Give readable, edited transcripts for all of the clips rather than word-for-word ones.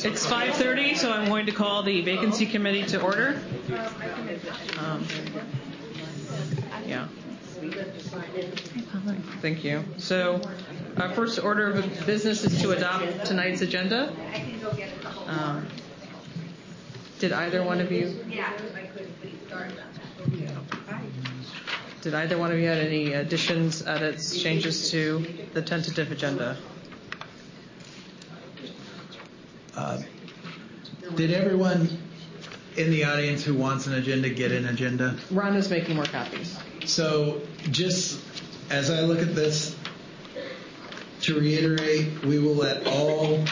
It's 5:30, so I'm going to call the vacancy committee to order. Yeah. Thank you. So our first order of business is to adopt tonight's agenda. Did either one of you? Did either one of you have any additions, edits, changes to the tentative agenda? Did everyone in the audience who wants an agenda get an agenda? Rhonda's making more copies. So just as I look at this, to reiterate, we will let all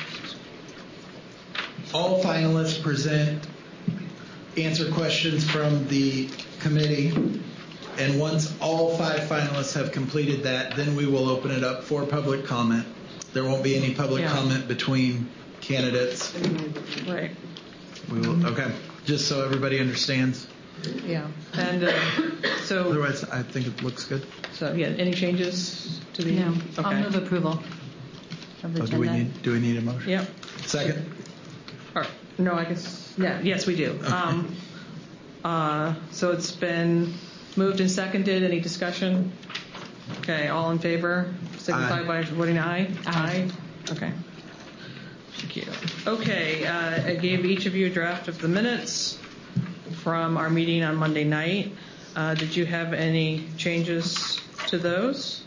finalists present, answer questions from the committee, and once all 5 finalists have completed that, then we will open it up for public comment. There won't be any public comment between candidates. Right. We will. Okay. Just so everybody understands. Yeah. And so. Otherwise, I think it looks good. So yeah. Any changes to the? No. Okay. I'll move approval of the agenda. Do we need a motion? Yep. Second. All right. No, I guess. Yeah. Yes, we do. Okay. So it's been moved and seconded. Any discussion? Okay. All in favor? Signify by voting aye. Aye. Okay. Thank you. Okay, I gave each of you a draft of the minutes from our meeting on Monday night. Did you have any changes to those?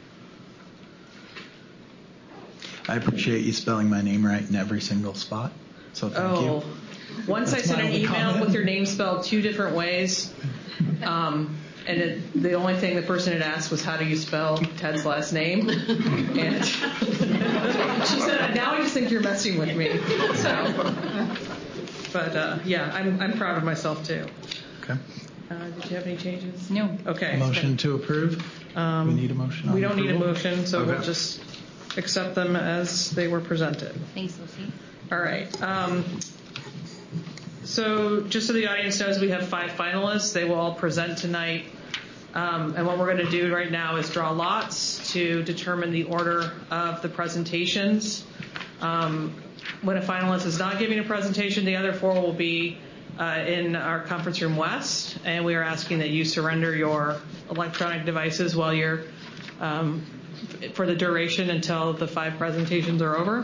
I appreciate you spelling my name right in every single spot, so thank you. Once I sent an email with your name spelled 2 different ways, and the only thing the person had asked was, how do you spell Ted's last name? And she said, now I just think you're messing with me. So, but yeah, I'm proud of myself too. Okay. Did you have any changes? No. Okay. Motion to approve? We need a motion on We don't approval? need a motion, so okay. We'll just accept them as they were presented. Thanks, Lucy. All right. So just so the audience knows, we have 5 finalists. They will all present tonight. And what we're going to do right now is draw lots to determine the order of the presentations. When a finalist is not giving a presentation, the other 4 will be in our conference room west, and we are asking that you surrender your electronic devices while you're for the duration until the 5 presentations are over.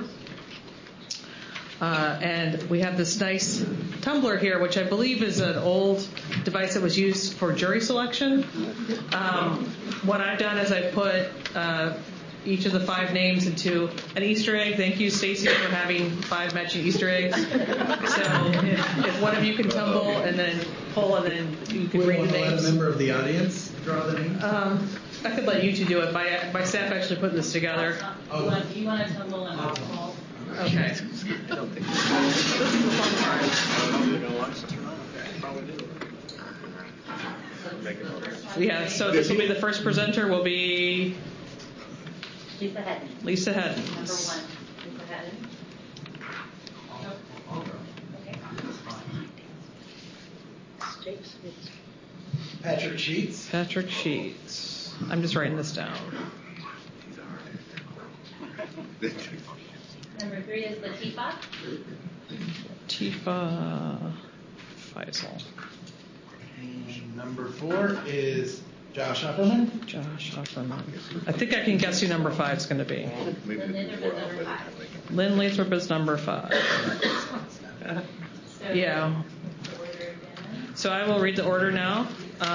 And we have this nice tumbler here, which I believe is an old device that was used for jury selection. What I've done is I put each of the 5 names into an Easter egg. Thank you, Stacy, for having 5 matching Easter eggs. So if one of you can tumble and then pull, and then you can read the names. We want to let a member of the audience draw the names? I could let you 2 do it. My staff actually put this together. You want to tumble and I'll pull? Okay. This is the fun part. Yeah, so this will be the first presenter will be Lisa Hedden. Lisa Hedden. Number 1, Lisa Hedden. Patrick Sheets. Patrick Sheets. I'm just writing this down. Number 3 is Latifa. Latifa Faisal. And number 4 is Josh Upperman. Josh Upperman. I think I can guess who number 5 is going to be. Lynn Lathrop is number 5. Lynn Lathrop is number 5. Yeah. So I will read the order now.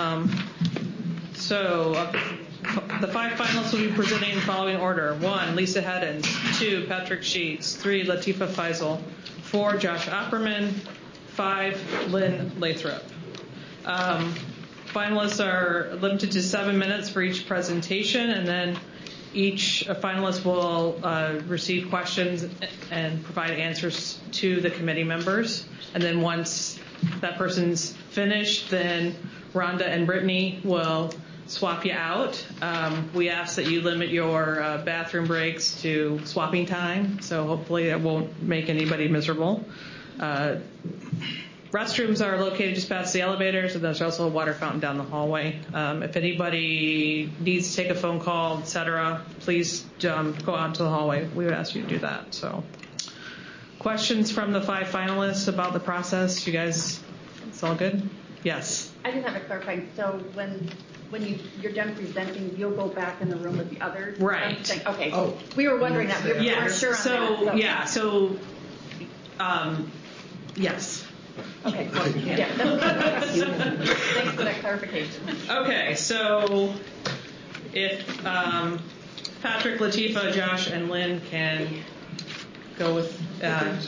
The 5 finalists will be presenting in the following order. 1, Lisa Hedden. 2, Patrick Sheets. 3, Latifa Faisal. 4, Josh Opperman. 5, Lynn Lathrop. Finalists are limited to 7 minutes for each presentation, and then each finalist will receive questions and provide answers to the committee members. And then once that person's finished, then Rhonda and Brittany will swap you out. We ask that you limit your bathroom breaks to swapping time, so hopefully that won't make anybody miserable. Restrooms are located just past the elevators, and there's also a water fountain down the hallway. If anybody needs to take a phone call, etc., please go out to the hallway. We would ask you to do that. So, Questions from the 5 finalists about the process? You guys, it's all good? Yes. I just have a clarifying. So when you're done presenting, you'll go back in the room with the others? Right. Okay. Oh. We were wondering that. We weren't Yes. sure on that. Yes. Okay. Well, yeah. Thanks for that clarification. Okay, so if Patrick, Latifa, Josh, and Lynn can go with, and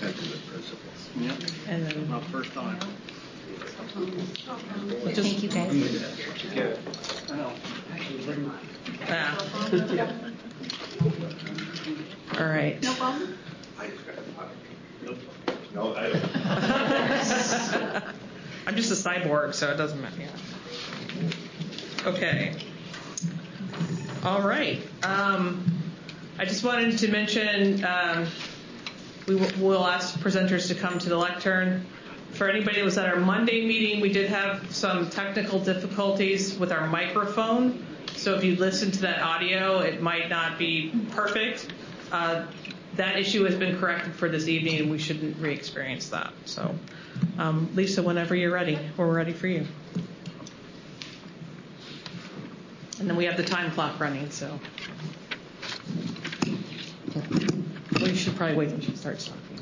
then First on. Thank you, guys. All right. No problem. No, I don't. I'm just a cyborg, so it doesn't matter. Yeah. Okay. All right. I just wanted to mention we'll ask presenters to come to the lectern. For anybody that was at our Monday meeting, we did have some technical difficulties with our microphone. So if you listen to that audio, it might not be perfect. That issue has been corrected for this evening, and we shouldn't re-experience that. So, Lisa, whenever you're ready, we're ready for you. And then we have the time clock running, so. Well, you should probably wait until she starts talking.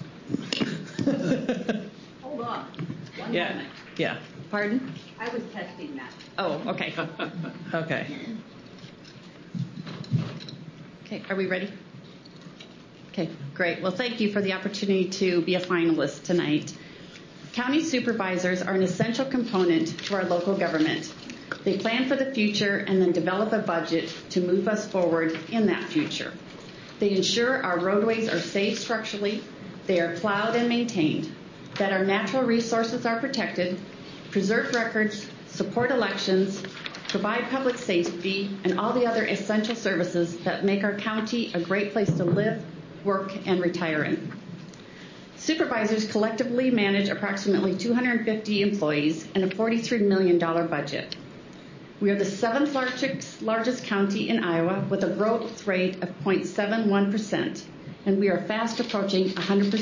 Hold on. One Yeah. moment. Yeah. Pardon? I was testing that. Oh, okay. Okay. Okay, are we ready? Okay, great. Well, thank you for the opportunity to be a finalist tonight. County supervisors are an essential component to our local government. They plan for the future and then develop a budget to move us forward in that future. They ensure our roadways are safe structurally, they are plowed and maintained, that our natural resources are protected, preserve records, support elections, provide public safety, and all the other essential services that make our county a great place to live, work, and retire in. Supervisors collectively manage approximately 250 employees and a $43 million budget. We are the 7th largest county in Iowa with a growth rate of 0.71%, and we are fast approaching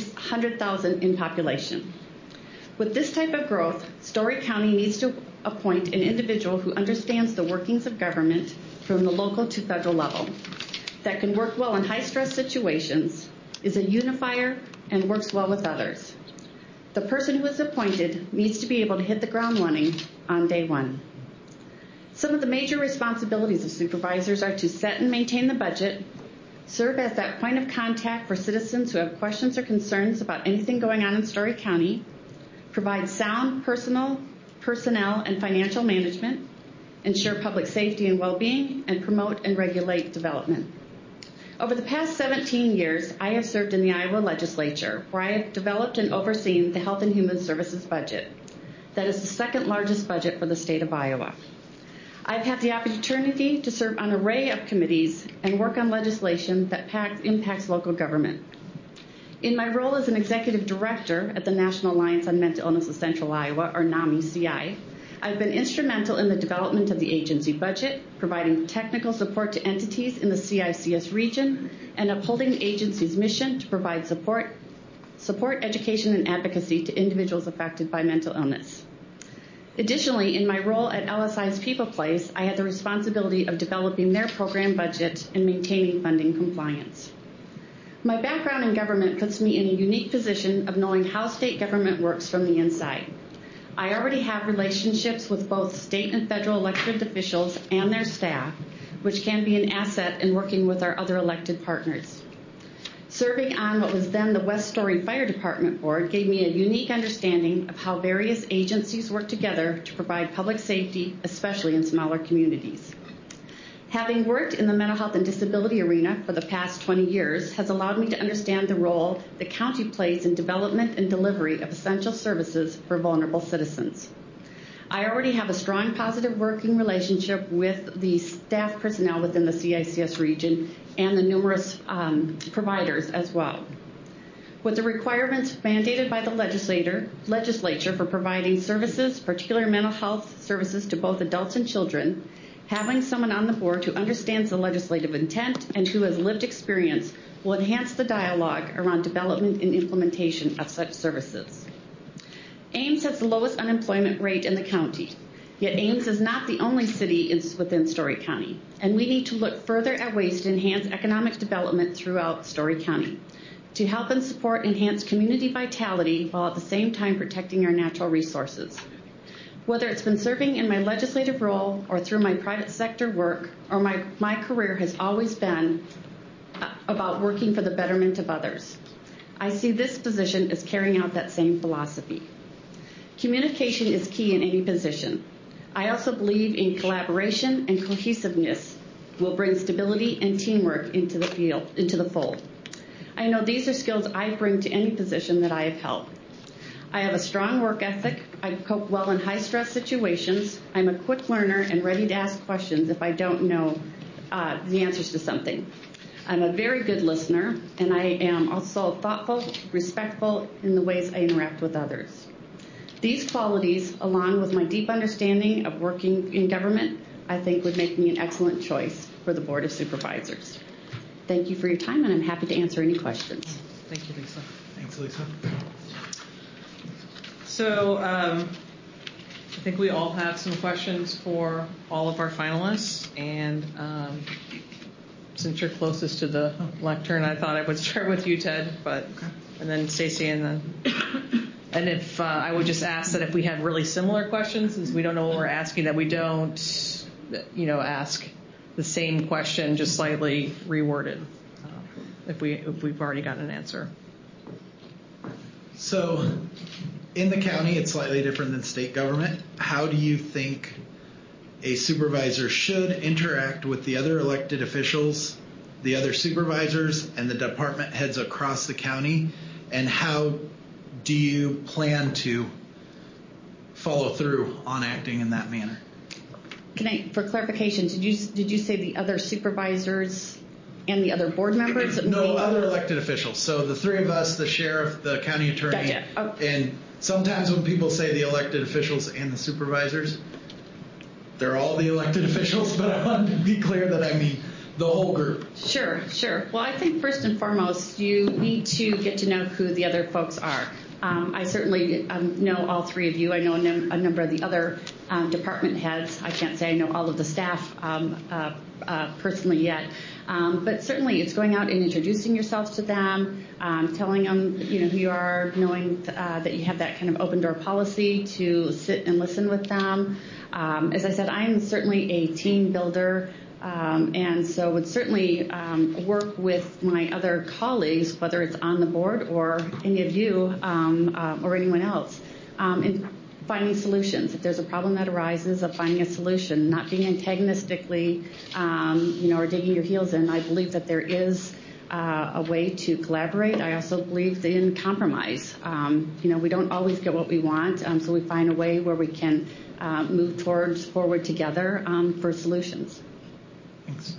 100,000 in population. With this type of growth, Story County needs to appoint an individual who understands the workings of government from the local to federal level, that can work well in high-stress situations, is a unifier, and works well with others. The person who is appointed needs to be able to hit the ground running on day one. Some of the major responsibilities of supervisors are to set and maintain the budget, serve as that point of contact for citizens who have questions or concerns about anything going on in Story County, provide sound personnel and financial management, ensure public safety and well-being, and promote and regulate development. Over the past 17 years, I have served in the Iowa legislature, where I have developed and overseen the Health and Human Services budget. That is the 2nd largest budget for the state of Iowa. I've had the opportunity to serve on an array of committees and work on legislation that impacts local government. In my role as an executive director at the National Alliance on Mental Illness of Central Iowa, or NAMI-CI, I've been instrumental in the development of the agency budget, providing technical support to entities in the CICS region, and upholding the agency's mission to provide support, education, and advocacy to individuals affected by mental illness. Additionally, in my role at LSI's People Place, I had the responsibility of developing their program budget and maintaining funding compliance. My background in government puts me in a unique position of knowing how state government works from the inside. I already have relationships with both state and federal elected officials and their staff, which can be an asset in working with our other elected partners. Serving on what was then the West Story Fire Department Board gave me a unique understanding of how various agencies work together to provide public safety, especially in smaller communities. Having worked in the mental health and disability arena for the past 20 years has allowed me to understand the role the county plays in development and delivery of essential services for vulnerable citizens. I already have a strong positive working relationship with the staff personnel within the CICS region and the numerous providers as well. With the requirements mandated by the legislature for providing services, particularly mental health services to both adults and children, having someone on the board who understands the legislative intent and who has lived experience will enhance the dialogue around development and implementation of such services. Ames has the lowest unemployment rate in the county, yet Ames is not the only city within Story County, and we need to look further at ways to enhance economic development throughout Story County, to help and support enhanced community vitality while at the same time protecting our natural resources. Whether it's been serving in my legislative role or through my private sector work, or my career has always been about working for the betterment of others. I see this position as carrying out that same philosophy. Communication is key in any position. I also believe in collaboration and cohesiveness will bring stability and teamwork into the fold. I know these are skills I bring to any position that I have held. I have a strong work ethic. I cope well in high-stress situations. I'm a quick learner and ready to ask questions if I don't know the answers to something. I'm a very good listener, and I am also thoughtful, respectful in the ways I interact with others. These qualities, along with my deep understanding of working in government, I think would make me an excellent choice for the Board of Supervisors. Thank you for your time, and I'm happy to answer any questions. Thank you, Lisa. Thanks, Lisa. So I think we all have some questions for all of our finalists, and since you're closest to the lectern, I thought I would start with you, Ted, and then Stacy, and then. And if I would just ask that if we had really similar questions, since we don't know what we're asking, that we don't, ask the same question, just slightly reworded, if we've already gotten an answer. So, in the county, it's slightly different than state government. How do you think a supervisor should interact with the other elected officials, the other supervisors, and the department heads across the county, and how do you plan to follow through on acting in that manner? For clarification, did you say the other supervisors and the other board members? No, other elected officials. So the three of us, the sheriff, the county attorney, Gotcha. Oh. And sometimes when people say the elected officials and the supervisors, they're all the elected officials, but I want to be clear that I mean the whole group. Sure. Well, I think first and foremost, you need to get to know who the other folks are. I certainly know all three of you. I know a number of the other department heads. I can't say I know all of the staff personally yet, but certainly it's going out and introducing yourselves to them, telling them who you are, knowing that you have that kind of open door policy to sit and listen with them. As I said, I'm certainly a team builder. And so would certainly work with my other colleagues, whether it's on the board or any of you or anyone else, in finding solutions. If there's a problem that arises, of finding a solution, not being antagonistically, or digging your heels in. I believe that there is a way to collaborate. I also believe in compromise. We don't always get what we want, so we find a way where we can move forward together for solutions. Thanks.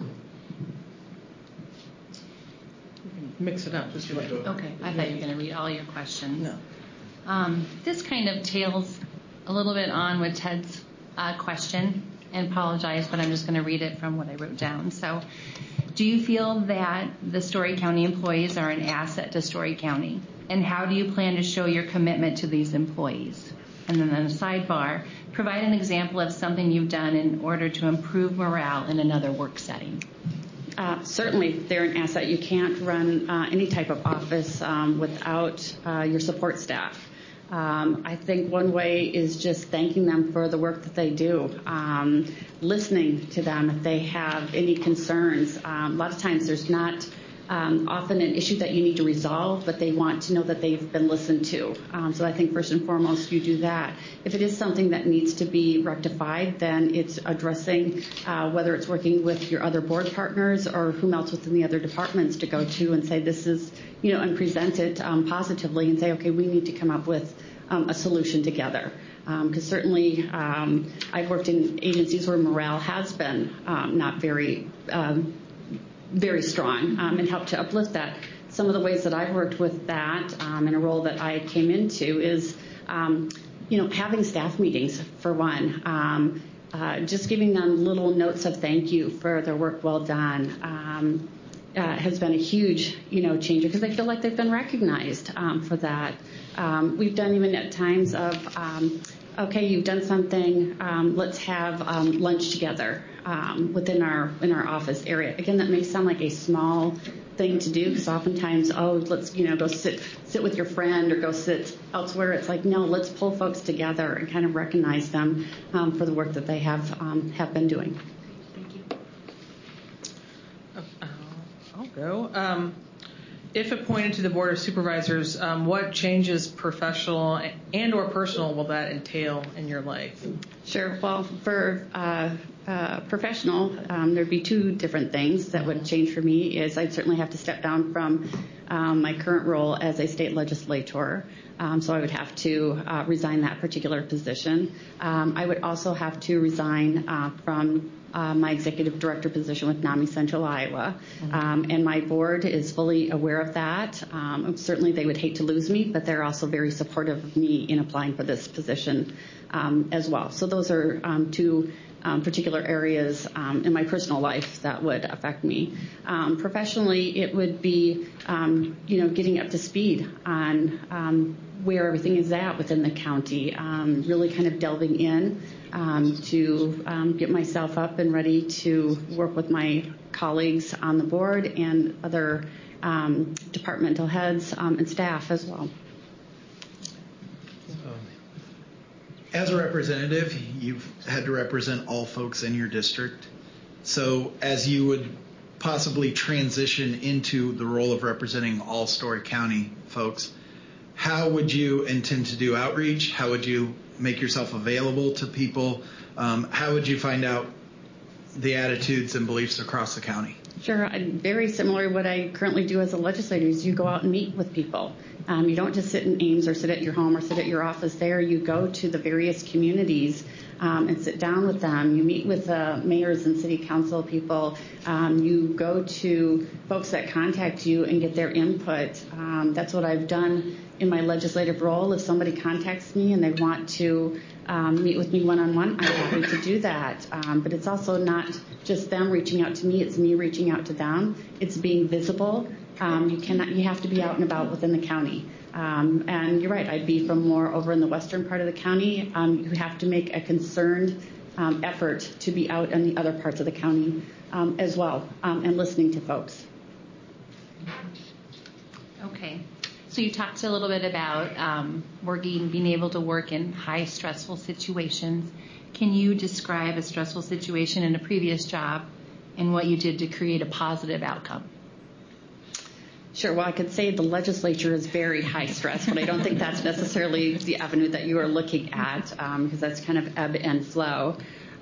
Mix it up as you like. Okay, I thought you were going to read all your questions. No. This kind of tails a little bit on with Ted's question, and apologize, but I'm just going to read it from what I wrote down. So, do you feel that the Story County employees are an asset to Story County? And how do you plan to show your commitment to these employees? And then on a sidebar, provide an example of something you've done in order to improve morale in another work setting. Certainly, they're an asset. You can't run any type of office without your support staff. I think one way is just thanking them for the work that they do, listening to them if they have any concerns. A lot of times there's not often an issue that you need to resolve, but they want to know that they've been listened to. So I think first and foremost you do that. If it is something that needs to be rectified, then it's addressing whether it's working with your other board partners or whom else within the other departments to go to and say this is, and present it positively and say, okay, we need to come up with a solution together. Because certainly I've worked in agencies where morale has been not very strong and helped to uplift that. Some of the ways that I've worked with that in a role that I came into is, having staff meetings for one, just giving them little notes of thank you for their work well done. has been a huge, changer because I feel like they've been recognized for that. We've done even at times of, okay, you've done something, let's have lunch together within our office area. Again, that may sound like a small thing to do because oftentimes, let's go sit with your friend or go sit elsewhere. It's like, no, let's pull folks together and kind of recognize them for the work that they have been doing. Thank you. I'll go. If appointed to the Board of Supervisors, what changes, professional and or personal, will that entail in your life? Sure. Well, for professional, there'd be two different things that would change for me. Is I'd certainly have to step down from my current role as a state legislator. So I would have to resign that particular position. I would also have to resign from my executive director position with NAMI Central Iowa. And my board is fully aware of that. Certainly they would hate to lose me, but they're also very supportive of me in applying for this position as well. So those are two particular areas in my personal life that would affect me. Professionally, it would be, getting up to speed on where everything is at within the county, really kind of delving in to get myself up and ready to work with my colleagues on the board and other departmental heads and staff as well. As a representative, you've had to represent all folks in your district. So as you would possibly transition into the role of representing all Story County folks, how would you intend to do outreach? How would you make yourself available to people? How would you find out the attitudes and beliefs across the county? Sure. Very similar to what I currently do as a legislator is you go out and meet with people. You don't just sit in Ames or sit at your home or sit at your office there. You go to the various communities and sit down with them. You meet with mayors and city council people. You go to folks that contact you and get their input. That's what I've done in my legislative role. If somebody contacts me and they want to meet with me one-on-one, I'm happy to do that. But it's also not just them reaching out to me, it's me reaching out to them. It's being visible. You have to be out and about within the county. And you're right, I'd be from more over in the western part of the county. You have to make a concerned effort to be out in the other parts of the county as well and listening to folks. Okay. So you talked a little bit about being able to work in high stressful situations. Can you describe a stressful situation in a previous job and what you did to create a positive outcome? Sure. Well, I could say the legislature is very high stress, but I don't think that's necessarily the avenue that you are looking at because that's kind of ebb and flow.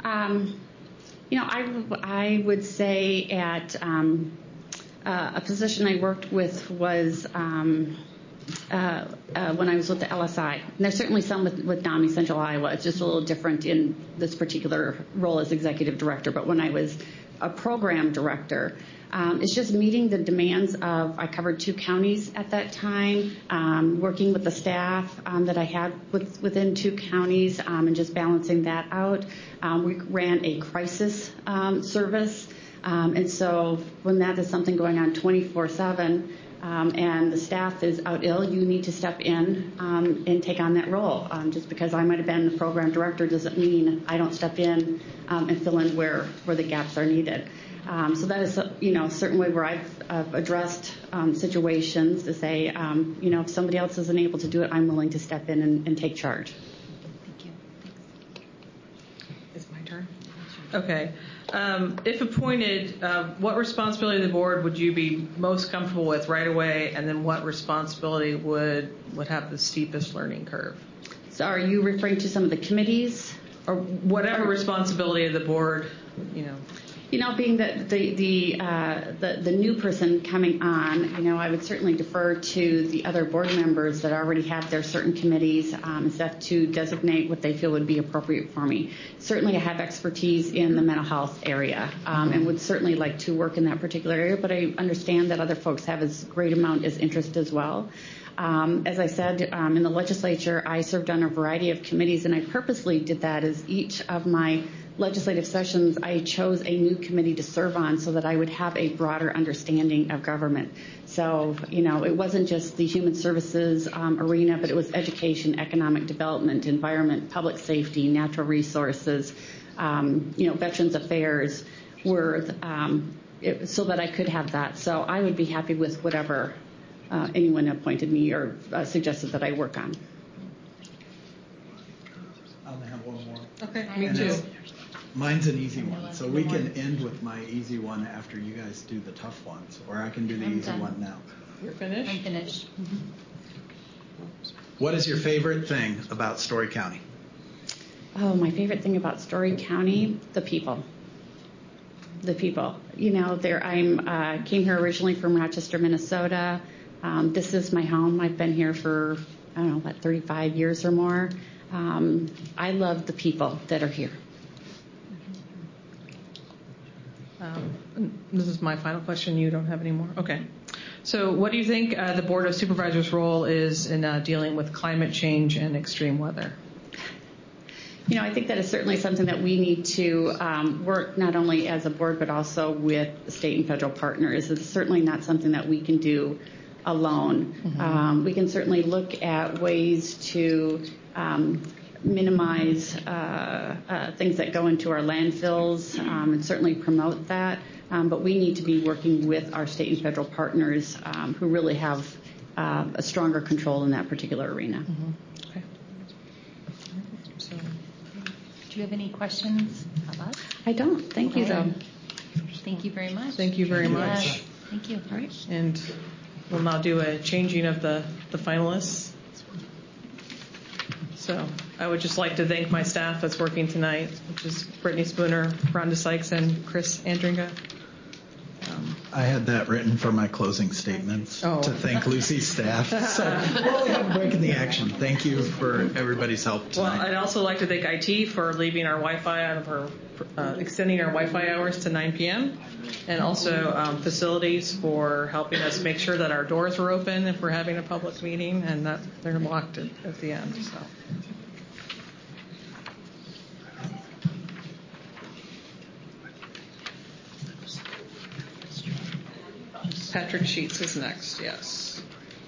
I would say at a position I worked with was when I was with the LSI. And there's certainly some with NAMI Central Iowa. It's just a little different in this particular role as executive director. But when I was a program director, it's just meeting the demands of, I covered 2 counties at that time, working with the staff that I had within 2 counties and just balancing that out. We ran a crisis service. And so when that is something going on 24/7, and the staff is out ill, you need to step in and take on that role. Just because I might have been the program director doesn't mean I don't step in and fill in where the gaps are needed. So that is, certainly where I've addressed situations to say, if somebody else isn't able to do it, I'm willing to step in and take charge. Thank you. It's my turn. Okay. If appointed, what responsibility of the board would you be most comfortable with right away, and then what responsibility would have the steepest learning curve? So are you referring to some of the committees? Or whatever responsibility of the board, Being that the new person coming on, I would certainly defer to the other board members that already have their certain committees and stuff to designate what they feel would be appropriate for me. Certainly I have expertise in the mental health area and would certainly like to work in that particular area, but I understand that other folks have as great amount as interest as well. As I said, in the legislature, I served on a variety of committees, and I purposely did that as each of my legislative sessions, I chose a new committee to serve on so that I would have a broader understanding of government. So, it wasn't just the human services arena, but it was education, economic development, environment, public safety, natural resources, veterans affairs, so that I could have that. So I would be happy with whatever anyone appointed me or suggested that I work on. I'll have one more. Okay, And mine's an easy one, so we can end with my easy one after you guys do the tough ones, or I can do the I'm easy done. one now. You're finished? I'm finished. What is your favorite thing about Story County? Oh, my favorite thing about Story County, the people. The people. I came here originally from Rochester, Minnesota. This is my home. I've been here for, 35 years or more. I love the people that are here. This is my final question. You don't have any more? Okay. So what do you think the Board of Supervisors' role is in dealing with climate change and extreme weather? I think that is certainly something that we need to work not only as a board but also with state and federal partners. It's certainly not something that we can do alone. Mm-hmm. We can certainly look at ways to minimize things that go into our landfills and certainly promote that. But we need to be working with our state and federal partners who really have a stronger control in that particular arena. Mm-hmm. Okay. So, do you have any questions of us? I don't. Thank you, though. Thank you very much. Thank you very much. Yes. Thank you. All right. And we'll now do a changing of the finalists. So I would just like to thank my staff that's working tonight, which is Brittany Spooner, Rhonda Sykes, and Chris Andringa. I had that written for my closing statements to thank Lucy's staff. So we have a break in the action. Thank you for everybody's help tonight. Well, I'd also like to thank IT for leaving our Wi-Fi out of our, extending our Wi-Fi hours to 9 p.m. And also facilities for helping us make sure that our doors were open if we're having a public meeting and that they're locked at the end. So. Patrick Sheets is next, yes.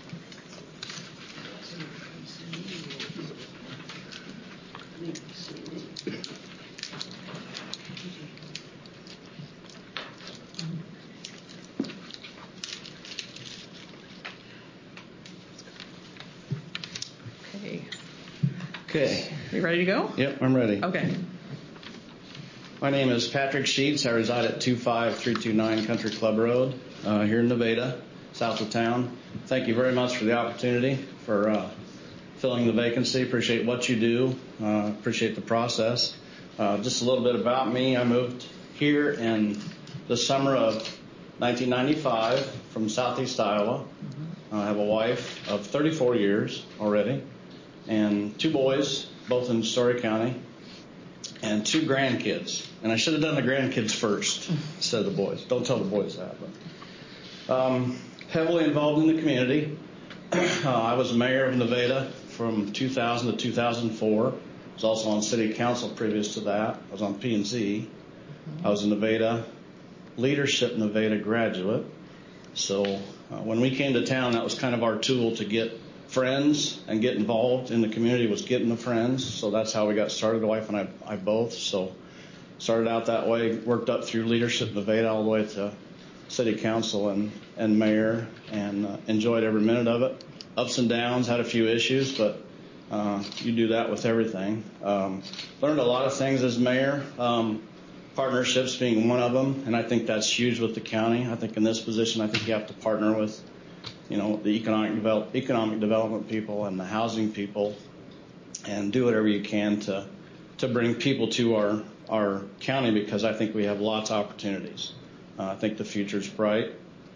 Okay. You ready to go? Yep, I'm ready. Okay. My name is Patrick Sheets. I reside at 25329 Country Club Road here in Nevada, south of town. Thank you very much for the opportunity for filling the vacancy. Appreciate what you do. Appreciate the process. Just a little bit about me. I moved here in the summer of 1995 from southeast Iowa. I have a wife of 34 years already and 2 boys, both in Story County, and 2 grandkids. And I should have done the grandkids first instead of the boys. Don't tell the boys that. But heavily involved in the community. I was mayor of Nevada from 2000 to 2004. I was also on city council previous to that. I was on P&Z. I was a Nevada Leadership Nevada graduate. So when we came to town, that was kind of our tool to get friends and get involved in the community, was getting the friends. So that's how we got started, the wife and I both. So started out that way, worked up through Leadership Nevada all the way to city council and mayor, and enjoyed every minute of it. Ups and downs, had a few issues, but you do that with everything. Learned a lot of things as mayor, partnerships being one of them, and I think that's huge with the county. I think in this position, I think you have to partner with the economic development people and the housing people, and do whatever you can to bring people to our county, because I think we have lots of opportunities. I think the future's bright.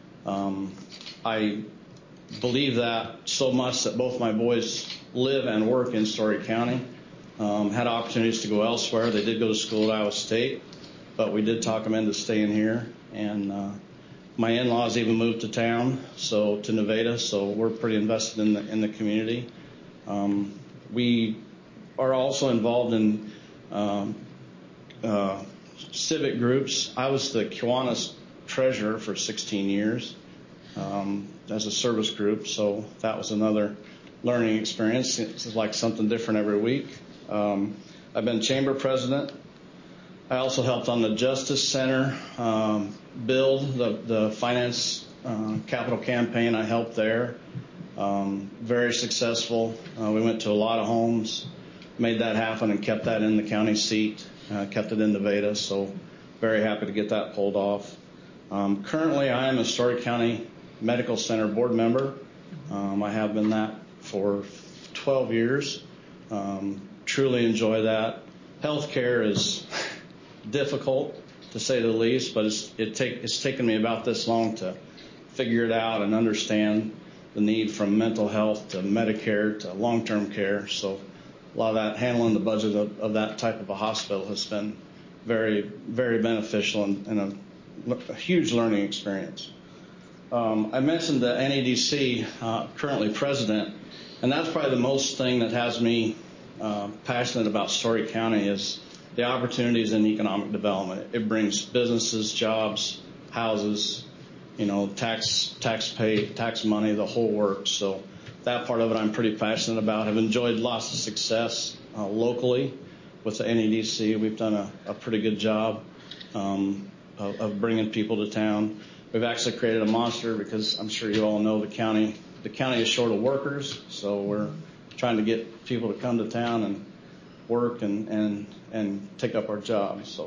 I believe that so much that both my boys live and work in Story County. Had opportunities to go elsewhere. They did go to school at Iowa State, but we did talk them into staying here. And my in-laws even moved to town, to Nevada, so we're pretty invested in the community. We are also involved in civic groups. I was the Kiwanis treasurer for 16 years as a service group, so that was another learning experience. It's like something different every week. I've been chamber president. I also helped on the Justice Center build the finance capital campaign. I helped there. Very successful. We went to a lot of homes, made that happen, and kept that in the county seat, kept it in Nevada, so very happy to get that pulled off. Currently, I am a Story County Medical Center board member. I have been that for 12 years. Truly enjoy that. Healthcare is difficult, to say the least, but it's taken me about this long to figure it out and understand the need from mental health to Medicare to long-term care. So a lot of that, handling the budget of that type of a hospital has been very, very beneficial and a huge learning experience. I mentioned the NADC, currently president, and that's probably the most thing that has me passionate about Story County is the opportunities in economic development. It brings businesses, jobs, houses, tax money, the whole works. So that part of it I'm pretty passionate about. I've enjoyed lots of success locally with the NADC. We've done a pretty good job of bringing people to town. We've actually created a monster because I'm sure you all know the county is short of workers, so we're trying to get people to come to town and work and take up our jobs. So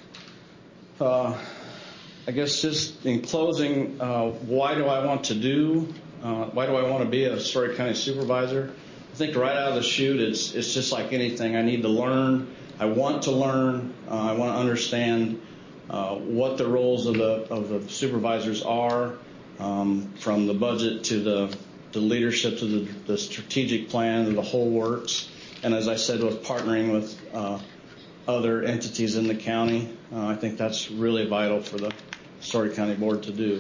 I guess just in closing, why do I want to be a Story County supervisor? I think right out of the chute, it's just like anything. I need to learn. I want to learn. I want to understand what the roles of the supervisors are, from the budget to the leadership to the strategic plan, to the whole works. And as I said, with partnering with other entities in the county, I think that's really vital for the Story County Board to do.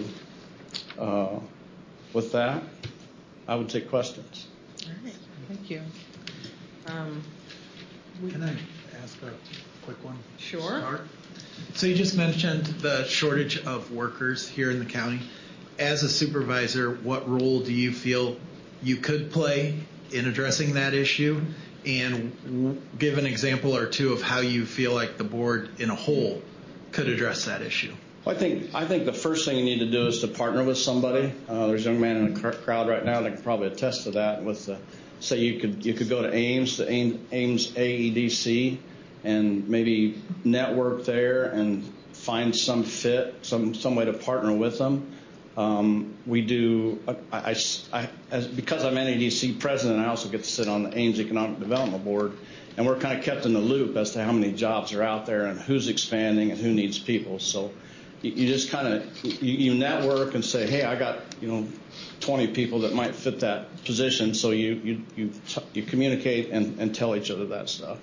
With that, I would take questions. All right, thank you. Can I ask a quick one? Sure. Start? So you just mentioned the shortage of workers here in the county. As a supervisor, what role do you feel you could play in addressing that issue? And give an example or two of how you feel like the board in a whole could address that issue. Well, I think the first thing you need to do is to partner with somebody. There's a young man in the crowd right now that can probably attest to that. Say you could go to Ames, the Ames AEDC, and maybe network there and find some fit, some way to partner with them. We do. Because I'm NADC president, I also get to sit on the Ames Economic Development Board, and we're kind of kept in the loop as to how many jobs are out there and who's expanding and who needs people. So you just kind of you network and say, hey, I got 20 people that might fit that position. So you communicate and tell each other that stuff.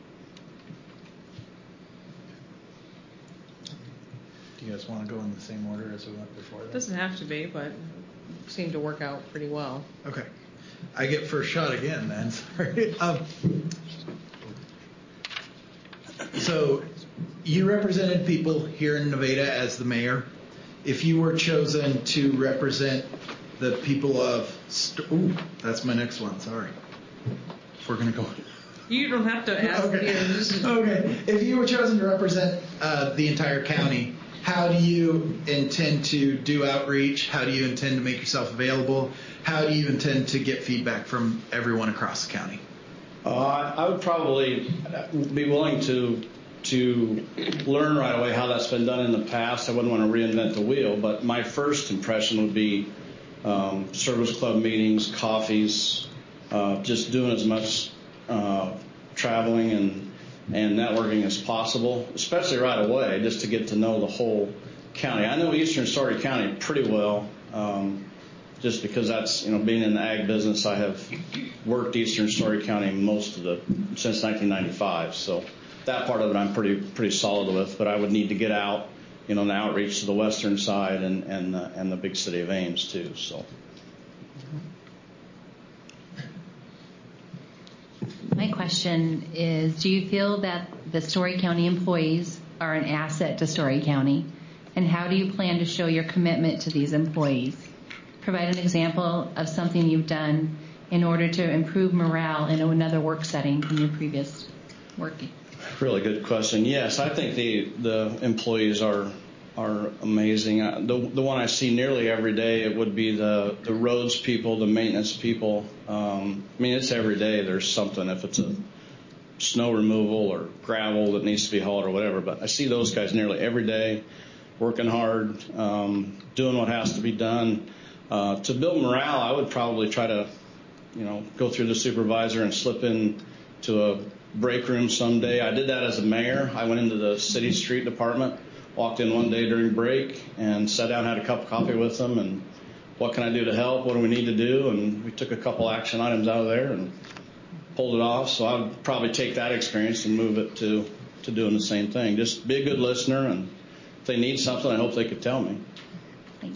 Do you guys want to go in the same order as we went before? It doesn't have to be, but seemed to work out pretty well. Okay. I get first shot again then. Sorry. So you represented people here in Nevada as the mayor. If you were chosen to represent the people of... that's my next one. Sorry. If we're going to go... You don't have to ask. Okay. Okay. If you were chosen to represent the entire county, how do you intend to do outreach? How do you intend to make yourself available? How do you intend to get feedback from everyone across the county? I would probably be willing to learn right away how that's been done in the past. I wouldn't want to reinvent the wheel, but my first impression would be service club meetings, coffees, just doing as much traveling and networking as possible, especially right away, just to get to know the whole county. I know Eastern Story County pretty well, just because that's, being in the ag business, I have worked Eastern Story County since 1995. So that part of it I'm pretty solid with, but I would need to get out, an outreach to the western side and the big city of Ames too. So. My question is, do you feel that the Story County employees are an asset to Story County? And how do you plan to show your commitment to these employees? Provide an example of something you've done in order to improve morale in another work setting in your previous working. Really good question. Yes, I think the employees are amazing. The one I see nearly every day, it would be the roads people, the maintenance people. I mean, it's every day there's something, if it's a snow removal or gravel that needs to be hauled or whatever. But I see those guys nearly every day, working hard, doing what has to be done. To build morale, I would probably try to, go through the supervisor and slip in to a break room someday. I did that as a mayor. I went into the city street department, walked in one day during break and sat down, had a cup of coffee with them, and what can I do to help? What do we need to do? And we took a couple action items out of there and pulled it off. So I would probably take that experience and move it to doing the same thing. Just be a good listener, and if they need something, I hope they could tell me. Thanks.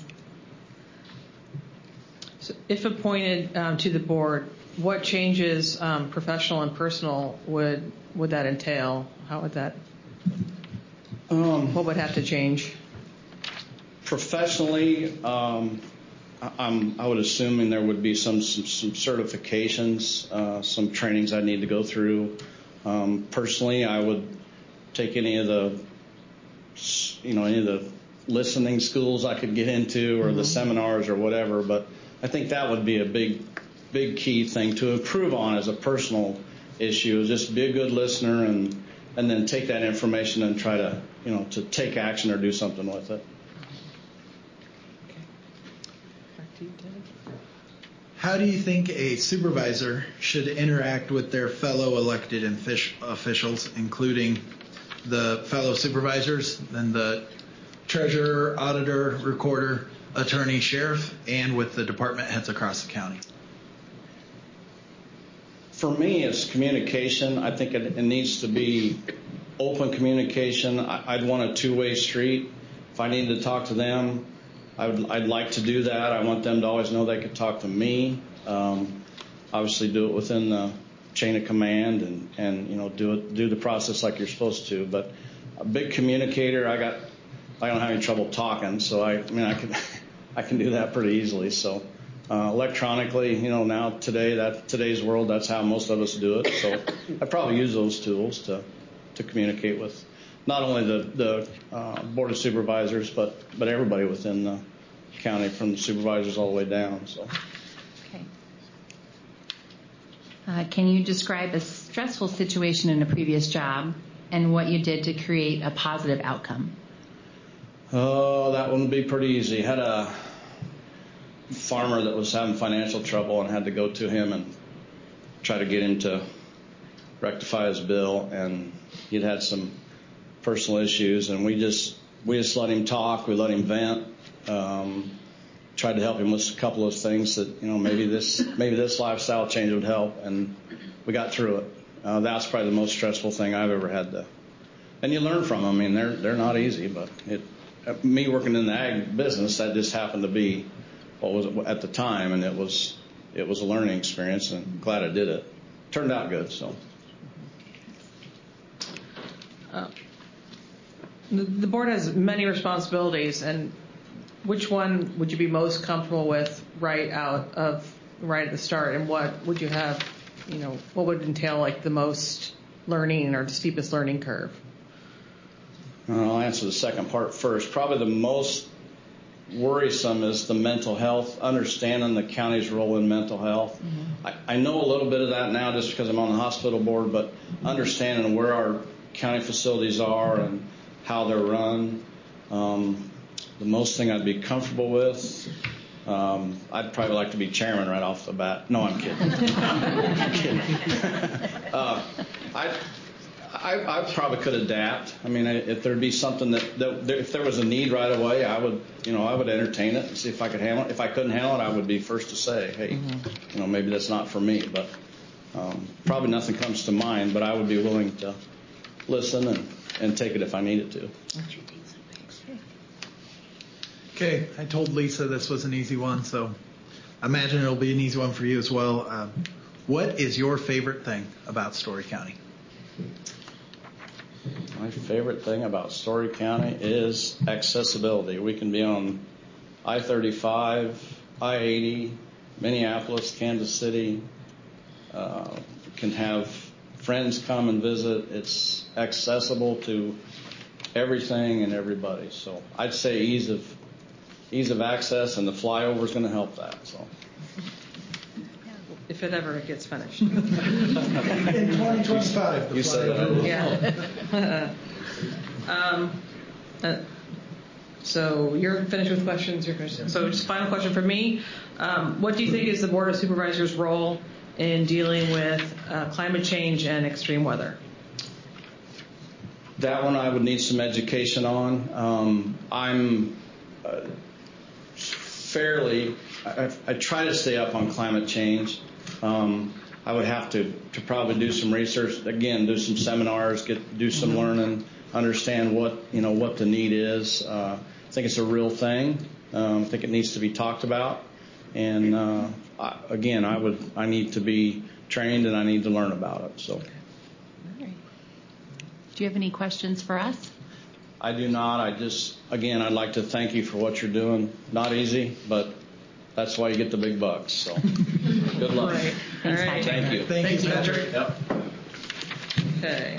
So if appointed to the board, what changes, professional and personal, would that entail? How would that? What would have to change? Professionally, I would assume there would be some certifications, some trainings I need to go through. Personally, I would take any of the listening schools I could get into, or the seminars or whatever. But I think that would be a big key thing to improve on as a personal issue. Is just be a good listener and then take that information and try to to take action or do something with it. How do you think a supervisor should interact with their fellow elected officials, including the fellow supervisors, then the treasurer, auditor, recorder, attorney, sheriff, and with the department heads across the county? For me, it's communication. I think it needs to be open communication. I'd want a two-way street. If I need to talk to them, I'd like to do that. I want them to always know they could talk to me. Obviously, do it within the chain of command, and do the process like you're supposed to. But a big communicator, I don't have any trouble talking, so I can do that pretty easily. So electronically, now today's world, that's how most of us do it. So I probably use those tools to communicate with not only the board of supervisors, but everybody within the county, from the supervisors all the way down. So. Okay. Can you describe a stressful situation in a previous job and what you did to create a positive outcome? Oh, that one would be pretty easy. Had a farmer that was having financial trouble and had to go to him and try to get him to rectify his bill, and he'd had some personal issues, and we just let him talk. We let him vent. Tried to help him with a couple of things that maybe this lifestyle change would help, and we got through it. That's probably the most stressful thing I've ever had to. And you learn from them. I mean, they're not easy, but me working in the ag business, that just happened to be what was at the time, and it was a learning experience, and I'm glad I did it. Turned out good. So. The board has many responsibilities, and which one would you be most comfortable with right at the start, and what would you have, what would entail like the most learning or the steepest learning curve? I'll answer the second part first. Probably the most worrisome is the mental health, understanding the county's role in mental health. Mm-hmm. I know a little bit of that now just because I'm on the hospital board, but understanding where our county facilities are and how they're run. The most thing I'd be comfortable with, I'd probably like to be chairman right off the bat. No, I'm kidding. I'm kidding. I probably could adapt. I mean, if there'd be something that if there was a need right away, I would entertain it and see if I could handle it. If I couldn't handle it, I would be first to say, hey, maybe that's not for me. But probably nothing comes to mind. But I would be willing to listen and take it if I needed to. Okay, I told Lisa this was an easy one, so I imagine it'll be an easy one for you as well. What is your favorite thing about Story County? My favorite thing about Story County is accessibility. We can be on I-35, I-80, Minneapolis, Kansas City. Can have friends come and visit. It's accessible to everything and everybody. So I'd say ease of access, and the flyover is going to help that. So. If it ever gets finished. In 2025, You say that. Yeah. So you're finished with questions. You're finished. So just final question for me. What do you think is the Board of Supervisors' role in dealing with climate change and extreme weather? That one I would need some education on. I'm I try to stay up on climate change. I would have to probably do some research, again, do some seminars, do some learning, understand what the need is. I think it's a real thing. I think it needs to be talked about. And I need to be trained and I need to learn about it. So. All right. Do you have any questions for us? I do not. I'd like to thank you for what you're doing. Not easy, but that's why you get the big bucks. So good luck. Right. All right. Thank you. Thank you, Patrick. Yep. Okay.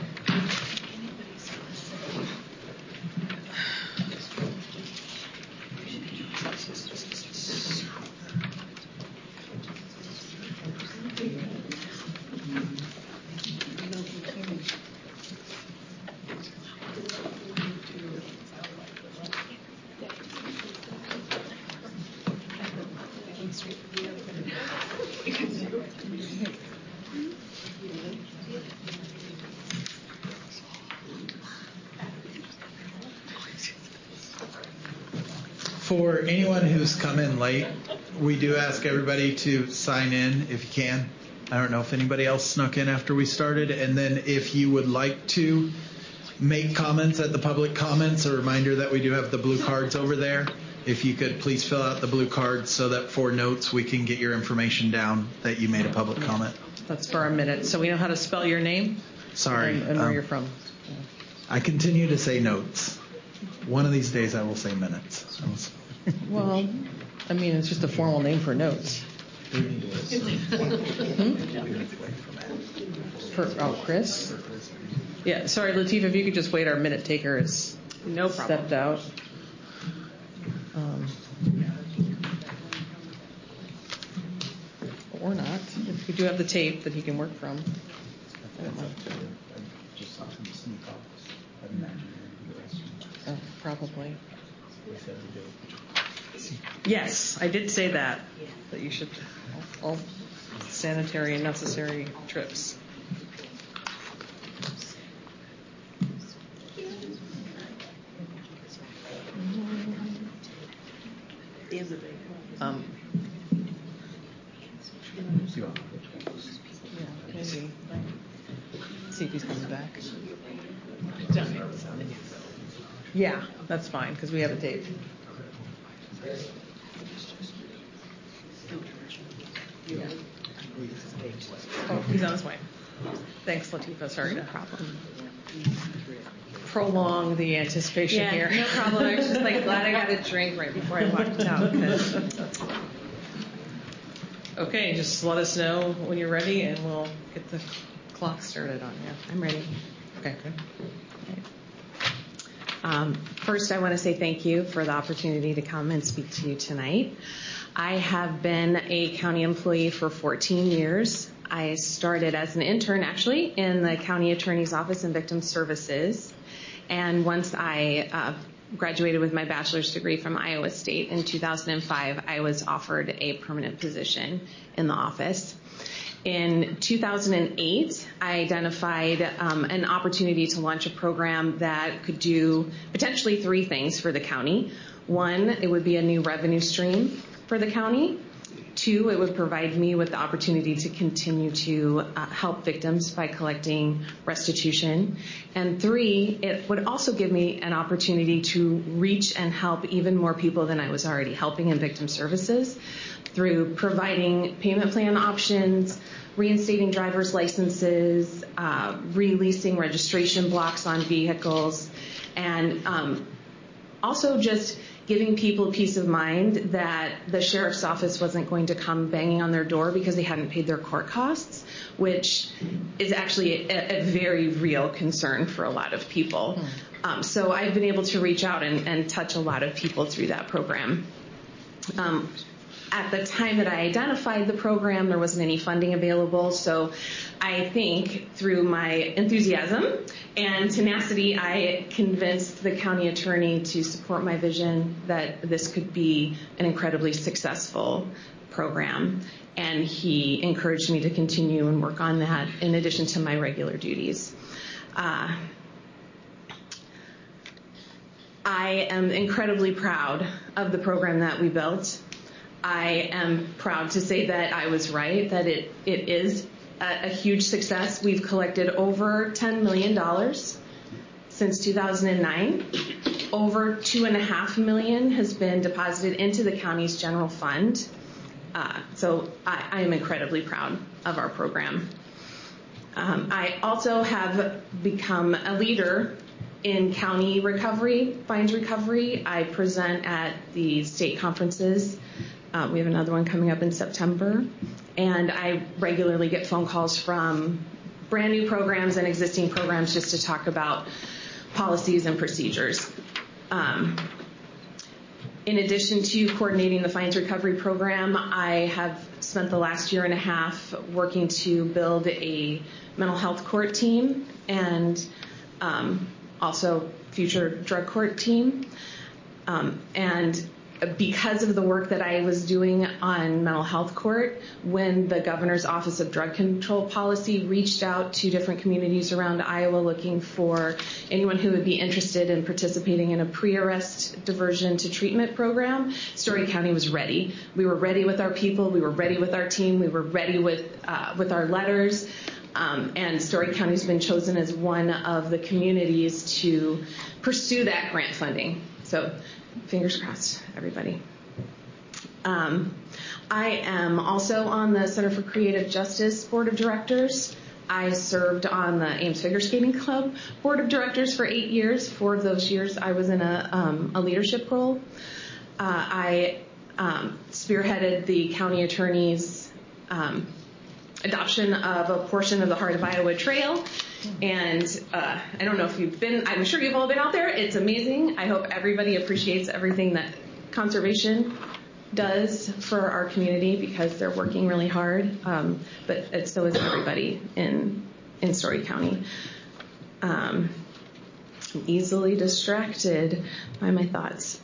For anyone who's come in late, we do ask everybody to sign in if you can. I don't know if anybody else snuck in after we started. And then if you would like to make comments at the public comments, a reminder that we do have the blue cards over there. If you could please fill out the blue cards so that for notes we can get your information down that you made a public comment. That's for our minutes. So we know how to spell your name. Sorry. And where you're from. I continue to say notes. One of these days I will say minutes. Well, I mean, it's just a formal name for notes. Chris? Yeah, sorry, Latifah, if you could just wait. Our minute taker is No problem. stepped out. Or not. If you do have the tape that he can work from. I don't know. Oh, probably. Yes, I did say that you should all sanitary and necessary trips. Yeah, maybe. See if he's coming back. Yeah, that's fine because we have a tape. Yeah. Oh, he's on his way. Thanks, Latifah. Sorry to prolong the anticipation here. No problem. I was just glad I got a drink right before I walked out. Okay, just let us know when you're ready and we'll get the clock started on you. I'm ready. Okay. First, I want to say thank you for the opportunity to come and speak to you tonight. I have been a county employee for 14 years. I started as an intern, actually, in the county attorney's office in victim services. And once I graduated with my bachelor's degree from Iowa State in 2005, I was offered a permanent position in the office. In 2008, I identified an opportunity to launch a program that could do potentially three things for the county. One, it would be a new revenue stream for the county. Two, it would provide me with the opportunity to continue to help victims by collecting restitution. And three, it would also give me an opportunity to reach and help even more people than I was already helping in victim services through providing payment plan options, reinstating driver's licenses, releasing registration blocks on vehicles, and also just giving people peace of mind that the sheriff's office wasn't going to come banging on their door because they hadn't paid their court costs, which is actually a very real concern for a lot of people. So I've been able to reach out and touch a lot of people through that program. At the time that I identified the program, there wasn't any funding available, so I think through my enthusiasm and tenacity, I convinced the county attorney to support my vision that this could be an incredibly successful program, and he encouraged me to continue and work on that in addition to my regular duties. I am incredibly proud of the program that we built. I am proud to say that I was right, that it is a huge success. We've collected over $10 million since 2009. Over $2.5 million has been deposited into the county's general fund. So I am incredibly proud of our program. I also have become a leader in county recovery, fines recovery. I present at the state conferences. We have another one coming up in September. And I regularly get phone calls from brand new programs and existing programs just to talk about policies and procedures. In addition to coordinating the fines recovery program, I have spent the last year and a half working to build a mental health court team and also future drug court team. And because of the work that I was doing on mental health court, when the Governor's Office of Drug Control Policy reached out to different communities around Iowa looking for anyone who would be interested in participating in a pre-arrest diversion to treatment program, Story County was ready. We were ready with our people. We were ready with our team. We were ready with our letters. And Story County has been chosen as one of the communities to pursue that grant funding. So fingers crossed, everybody. I am also on the Center for Creative Justice Board of Directors. I served on the Ames Figure Skating Club Board of Directors for 8 years. 4 of those years I was in a leadership role. I spearheaded the county attorney's adoption of a portion of the Heart of Iowa Trail. And I don't know if you've been, I'm sure you've all been out there. It's amazing. I hope everybody appreciates everything that conservation does for our community because they're working really hard. But so is everybody in Story County. I'm easily distracted by my thoughts.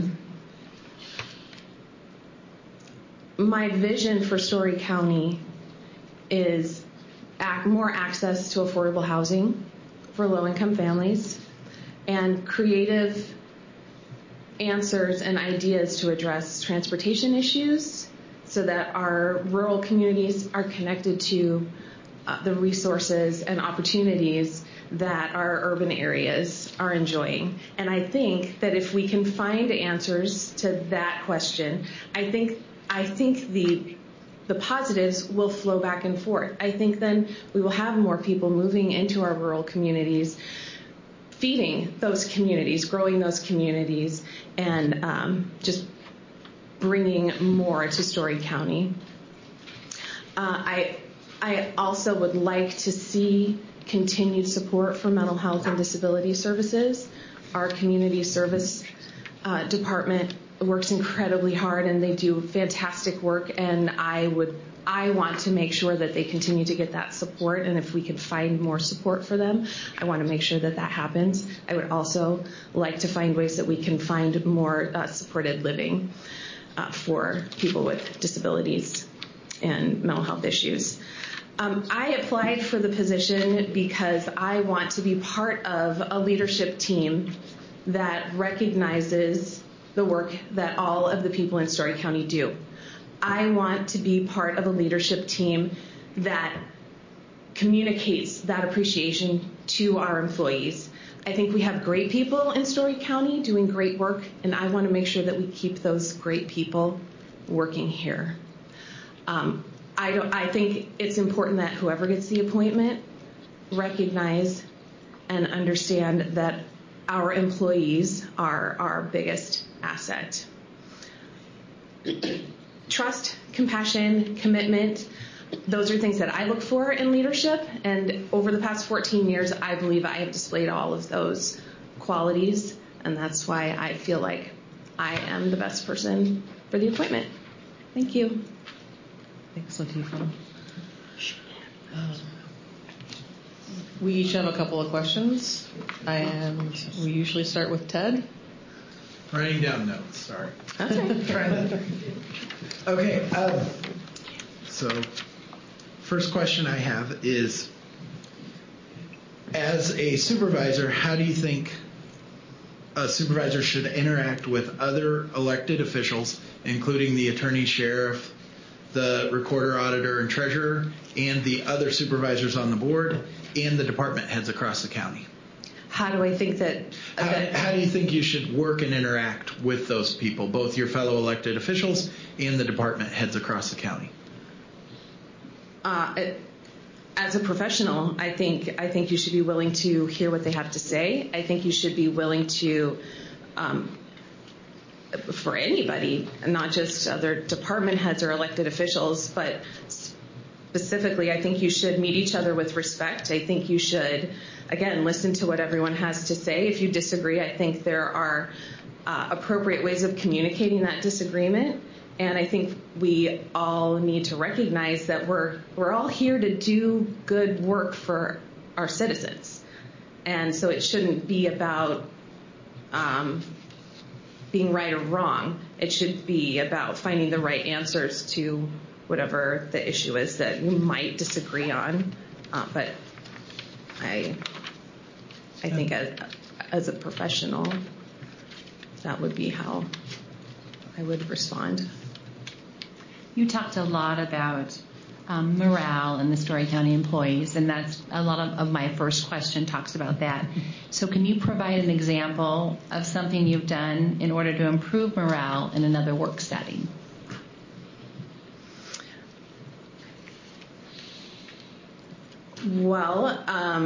My vision for Story County is more access to affordable housing for low-income families and creative answers and ideas to address transportation issues so that our rural communities are connected to the resources and opportunities that our urban areas are enjoying. And I think that if we can find answers to that question, I think the positives will flow back and forth. I think then we will have more people moving into our rural communities, feeding those communities, growing those communities, and just bringing more to Story County. I also would like to see continued support for mental health and disability services. Our community service department works incredibly hard and they do fantastic work, and I want to make sure that they continue to get that support, and if we could find more support for them, I want to make sure that that happens. I would also like to find ways that we can find more supported living for people with disabilities and mental health issues. I applied for the position because I want to be part of a leadership team that recognizes the work that all of the people in Story County do. I want to be part of a leadership team that communicates that appreciation to our employees. I think we have great people in Story County doing great work, and I want to make sure that we keep those great people working here. I think it's important that whoever gets the appointment recognize and understand that our employees are our biggest asset. Trust, compassion, commitment, those are things that I look for in leadership, and over the past 14 years, I believe I have displayed all of those qualities, and that's why I feel like I am the best person for the appointment. Thank you. Thanks, Latifah. We each have a couple of questions, and we usually start with Ted. Writing down notes, sorry. That's right. Okay, so first question I have is, as a supervisor, how do you think a supervisor should interact with other elected officials, including the attorney, sheriff, the recorder, auditor, and treasurer, and the other supervisors on the board, and the department heads across the county? How do I think that... How do you think you should work and interact with those people, both your fellow elected officials and the department heads across the county? As a professional, I think you should be willing to hear what they have to say. I think you should be willing to, for anybody, not just other department heads or elected officials, but specifically, I think you should meet each other with respect. I think you should, again, listen to what everyone has to say. If you disagree, I think there are appropriate ways of communicating that disagreement. And I think we all need to recognize that we're all here to do good work for our citizens. And so it shouldn't be about being right or wrong. It should be about finding the right answers to whatever the issue is that you might disagree on. But I think as a professional, that would be how I would respond. You talked a lot about morale in the Story County employees, and that's a lot of my first question talks about that. So can you provide an example of something you've done in order to improve morale in another work setting? Well,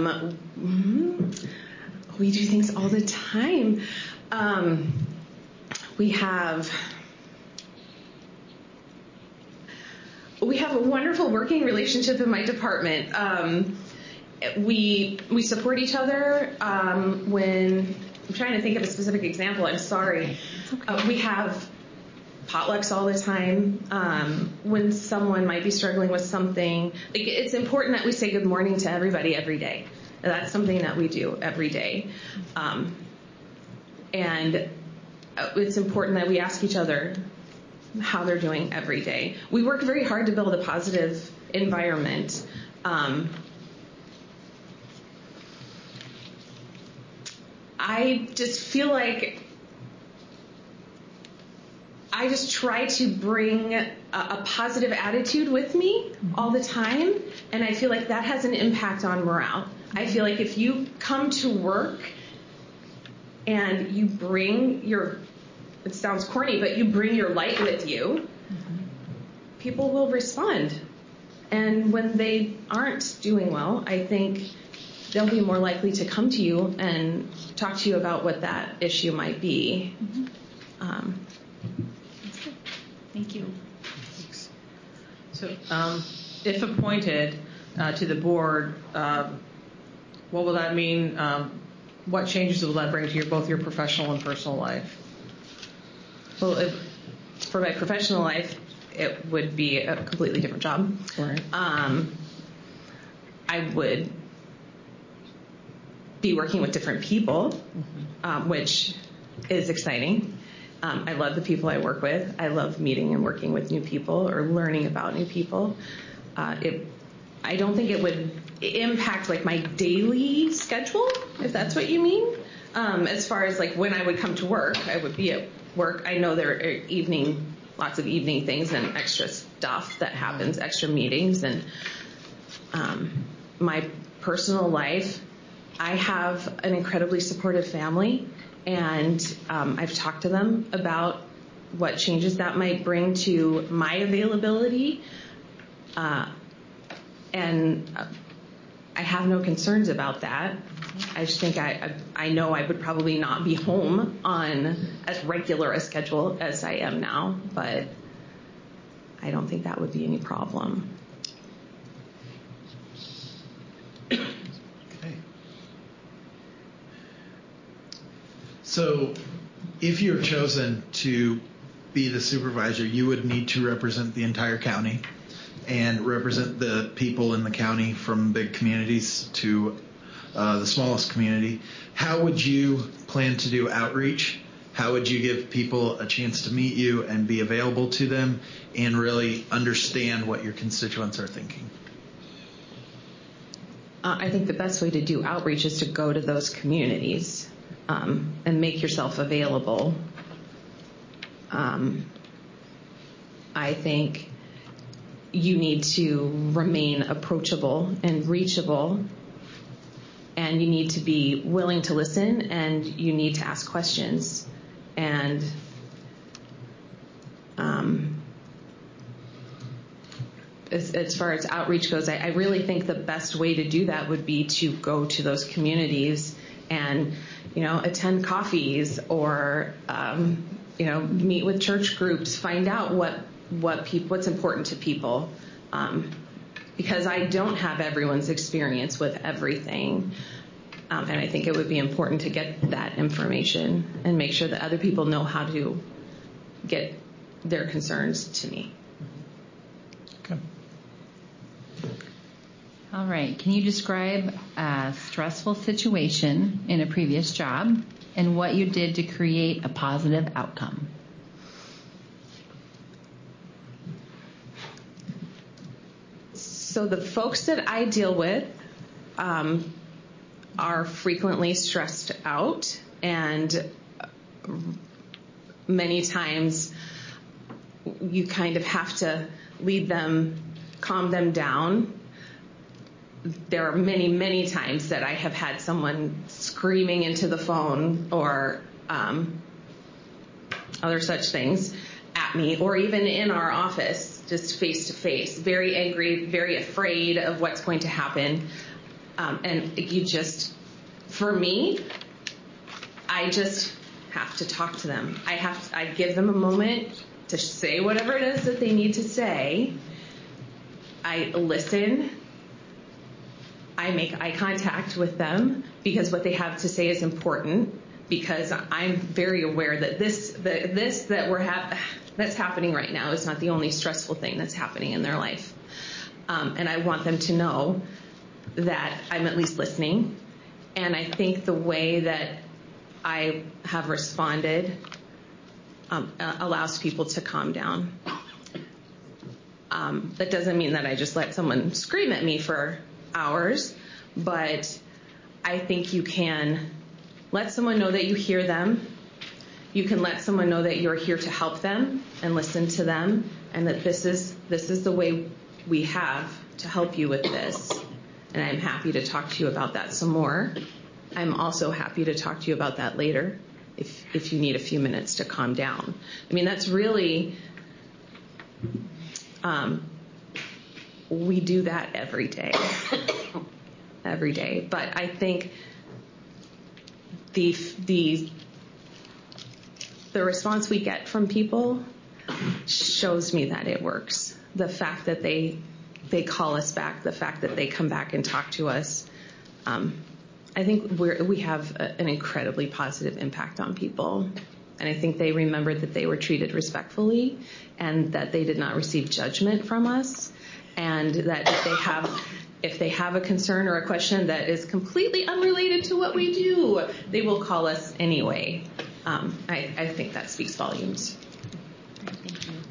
we do things all the time. We have a wonderful working relationship in my department. We support each other when I'm trying to think of a specific example. I'm sorry. We have potlucks all the time. When someone might be struggling with something, it's important that we say good morning to everybody every day. That's something that we do every day. And it's important that we ask each other how they're doing every day. We work very hard to build a positive environment. I just feel like I just try to bring a positive attitude with me all the time, and I feel like that has an impact on morale. I feel like if you come to work and you bring your, it sounds corny, but you bring your light with you, people will respond. And when they aren't doing well, I think they'll be more likely to come to you and talk to you about what that issue might be. Thank you. Thanks. So if appointed to the board, what will that mean? What changes will that bring to both your professional and personal life? Well, for my professional life, it would be a completely different job. Right. I would be working with different people, which is exciting. I love the people I work with. I love meeting and working with new people or learning about new people. I don't think it would impact like my daily schedule, if that's what you mean. As far as like when I would come to work, I would be at work. I know there are lots of evening things and extra stuff that happens, extra meetings. And my personal life, I have an incredibly supportive family, and I've talked to them about what changes that might bring to my availability. And I have no concerns about that. I just think I know I would probably not be home on as regular a schedule as I am now, but I don't think that would be any problem. Okay. So if you're chosen to be the supervisor, you would need to represent the entire county and represent the people in the county from big communities to the smallest community. How would you plan to do outreach? How would you give people a chance to meet you and be available to them and really understand what your constituents are thinking? I think the best way to do outreach is to go to those communities and make yourself available. I think you need to remain approachable and reachable, and you need to be willing to listen, and you need to ask questions. And as far as outreach goes, I really think the best way to do that would be to go to those communities and, attend coffees or, meet with church groups, find out what's important to people. Because I don't have everyone's experience with everything. And I think it would be important to get that information and make sure that other people know how to get their concerns to me. Okay. All right. Can you describe a stressful situation in a previous job and what you did to create a positive outcome? So the folks that I deal with are frequently stressed out, and many times you kind of have to lead them, calm them down. There are many, many times that I have had someone screaming into the phone or other such things at me, or even in our office, just face to face, very angry, very afraid of what's going to happen. And for me, I just have to talk to them. I give them a moment to say whatever it is that they need to say. I listen. I make eye contact with them because what they have to say is important, because I'm very aware that that's happening right now is not the only stressful thing that's happening in their life. And I want them to know that I'm at least listening. And I think the way that I have responded allows people to calm down. That doesn't mean that I just let someone scream at me for hours, but I think you can let someone know that you hear them. You can let someone know that you're here to help them and listen to them, and that this is the way we have to help you with this. And I'm happy to talk to you about that some more. I'm also happy to talk to you about that later if you need a few minutes to calm down. I mean, that's really, we do that every day. Every day. But I think the response we get from people shows me that it works. The fact that they call us back, the fact that they come back and talk to us, I think we have an incredibly positive impact on people. And I think they remember that they were treated respectfully and that they did not receive judgment from us, and that if they have a concern or a question that is completely unrelated to what we do, they will call us anyway. I think that speaks volumes. Thank you.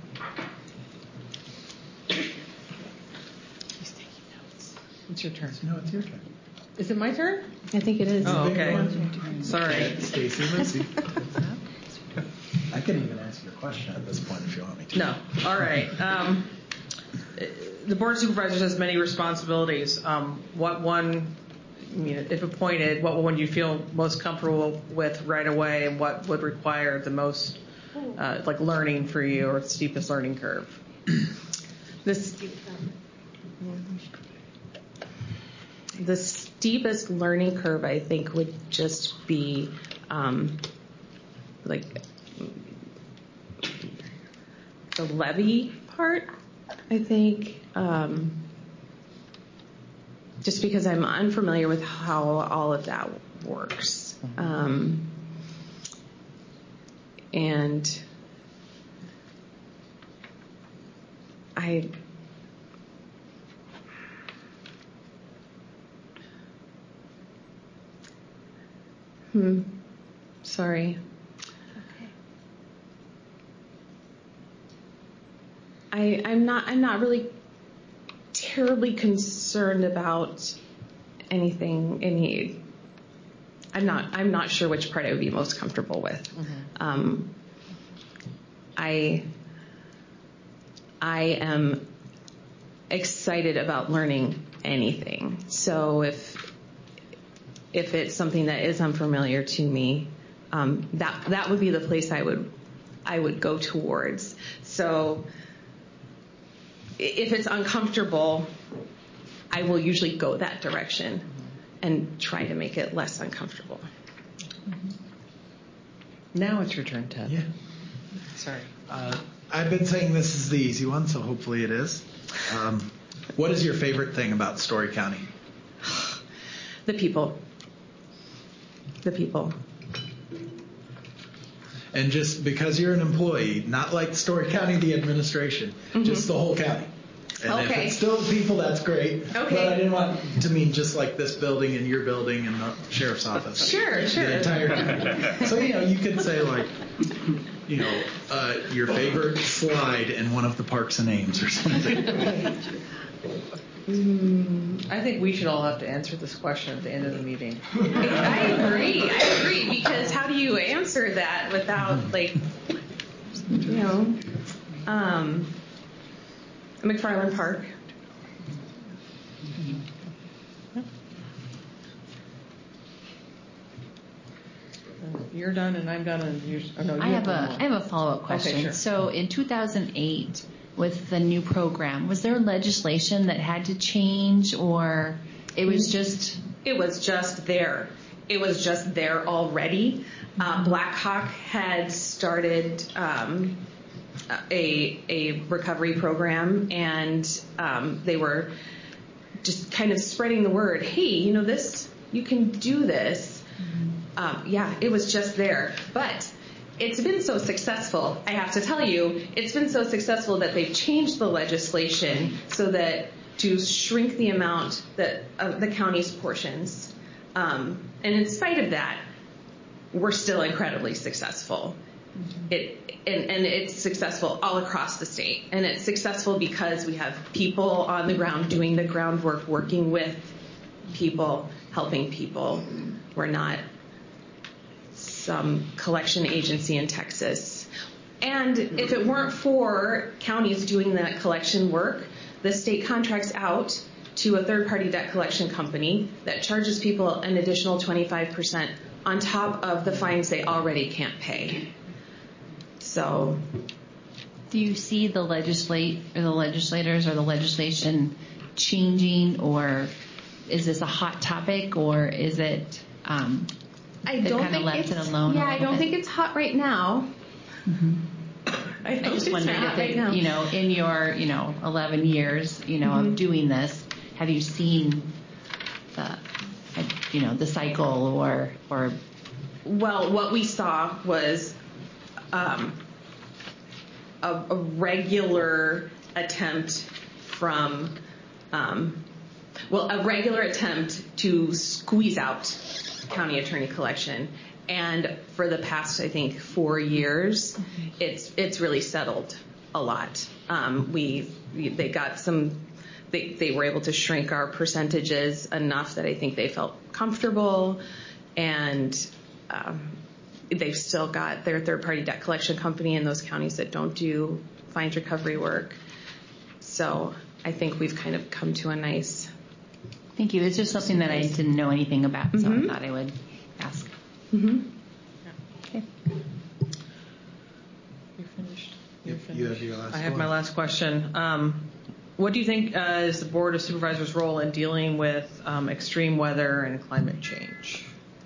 He's taking notes. It's your turn. No, it's your turn. Is it my turn? I think it is. Oh, okay. Sorry. Stacy, Lucy. I can even ask you a question at this point if you want me to. No. All right. The Board of Supervisors has many responsibilities. What one, if appointed, what one do you feel most comfortable with right away, and what would require the most learning for you, or the steepest learning curve? the steepest learning curve, I think, would just be like the levy part, I think. Just because I'm unfamiliar with how all of that works. And sorry. Okay. I'm not really terribly concerned about anything. I'm not sure which part I would be most comfortable with. I am excited about learning anything. So if it's something that is unfamiliar to me, that would be the place I would go towards. So if it's uncomfortable, I will usually go that direction and try to make it less uncomfortable. Now it's your turn, Ted. Yeah. Sorry. I've been saying this is the easy one, so hopefully it is. What is your favorite thing about Story County? The people. The people. And just because you're an employee, not like Story County, the administration, just the whole county. And if it's still the people, that's great. Okay. But I didn't want to mean just like this building and your building and the sheriff's office. Sure. The entire. So, you could say like, your favorite slide in one of the parks and Ames or something. I think we should all have to answer this question at the end of the meeting. I agree, because how do you answer that without McFarland Park? You're done and I'm done, and I have a follow-up question. Okay, sure. So in 2008, with the new program, was there legislation that had to change, or it was just? It was just there. It was just there already. Blackhawk had started a recovery program, and they were just kind of spreading the word. Hey, this, you can do this. It was just there, but it's been so successful. I have to tell you, it's been so successful that they've changed the legislation so that to shrink the amount that of the county's portions. And in spite of that, we're still incredibly successful. And it's successful all across the state. And it's successful because we have people on the ground doing the groundwork, working with people, helping people. We're not some collection agency in Texas. And if it weren't for counties doing that collection work, the state contracts out to a third-party debt collection company that charges people an additional 25% on top of the fines they already can't pay. So, do you see the legislators or the legislation changing, or is this a hot topic, or is it? I don't think left it alone. Yeah, I don't think it's hot right now. I just wondered if it, in your 11 years of doing this, have you seen the cycle or? Well, what we saw was a regular attempt from a regular attempt to squeeze out county attorney collection, and for the past, I think, 4 years, it's really settled a lot. They got some. They were able to shrink our percentages enough that I think they felt comfortable, and they've still got their third-party debt collection company in those counties that don't do fines recovery work. So I think we've kind of come to a nice. Thank you. It's just something that I didn't know anything about, so I thought I would ask. Okay. You're finished. You have your last I have one. my last question. what do you think is the Board of Supervisors' role in dealing with extreme weather and climate change?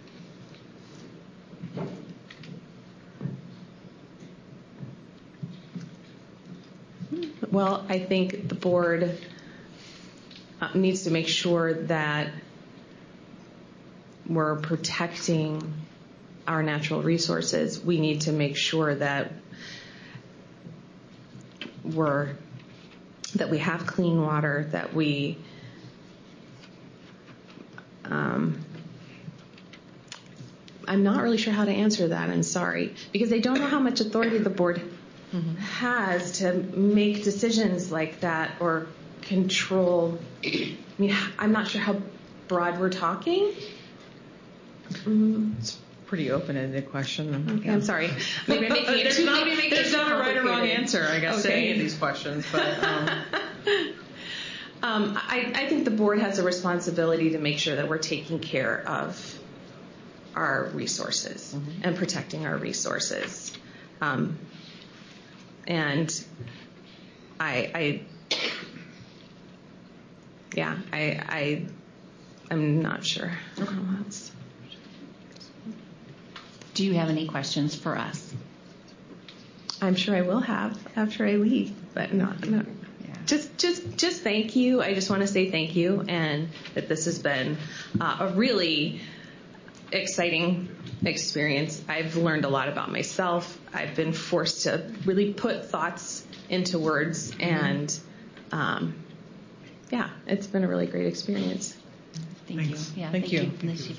Well, I think the board needs to make sure that we're protecting our natural resources. We need to make sure that we have clean water, that we I'm not really sure how to answer that. I'm sorry, because I don't know how much authority the board has to make decisions like that or control. I mean, I'm not sure how broad we're talking. It's a pretty open-ended question. Okay, I'm sorry. Maybe I'm making it There's too there's not a right or wrong answer, I guess, to any of these questions. But I think the board has a responsibility to make sure that we're taking care of our resources and protecting our resources. And I'm not sure how else. Do you have any questions for us? I'm sure I will have after I leave, but not. Yeah. Just thank you. I just want to say thank you, and that this has been a really exciting experience. I've learned a lot about myself. I've been forced to really put thoughts into words, and it's been a really great experience. Thank you. Yeah, thank you.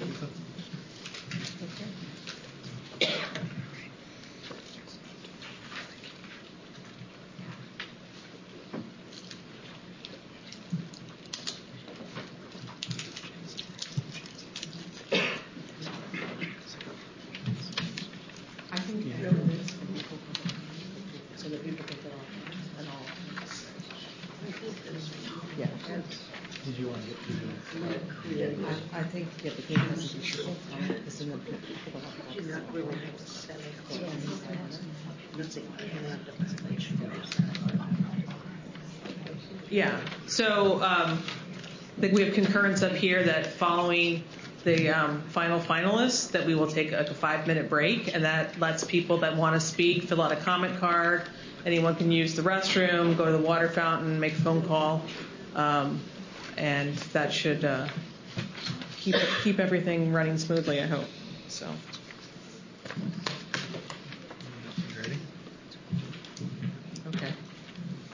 Did you want to get through I think the game has to be short. Because then Yeah. So I think we have concurrence up here that following the final finalists that we will take a 5-minute break, and that lets people that want to speak fill out a comment card. Anyone can use the restroom, go to the water fountain, make a phone call, and that should keep everything running smoothly, I hope. So.